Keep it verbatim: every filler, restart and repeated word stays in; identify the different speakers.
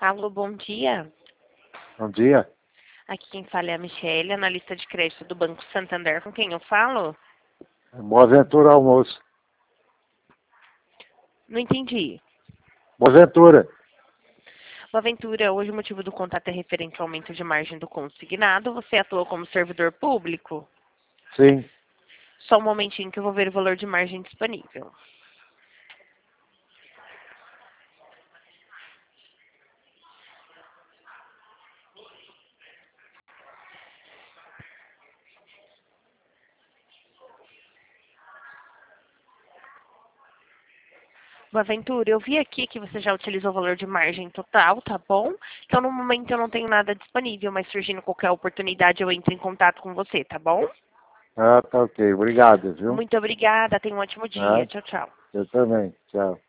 Speaker 1: Alô, bom dia.
Speaker 2: Bom dia.
Speaker 1: Aqui quem fala é a Michelle, analista de crédito do Banco Santander. Com quem eu falo?
Speaker 2: Boaventura Almoço.
Speaker 1: Não entendi.
Speaker 2: Boaventura.
Speaker 1: Boaventura, hoje o motivo do contato é referente ao aumento de margem do consignado. Você atua como servidor público?
Speaker 2: Sim.
Speaker 1: Só um momentinho que eu vou ver o valor de margem disponível. Boaventura, eu vi aqui que você já utilizou o valor de margem total, tá bom? Então, no momento eu não tenho nada disponível, mas surgindo qualquer oportunidade eu entro em contato com você, tá bom?
Speaker 2: Ah, tá ok. Obrigado, viu?
Speaker 1: Muito obrigada, tenha um ótimo dia.
Speaker 2: Ah,
Speaker 1: Tchau, tchau.
Speaker 2: eu também. Tchau.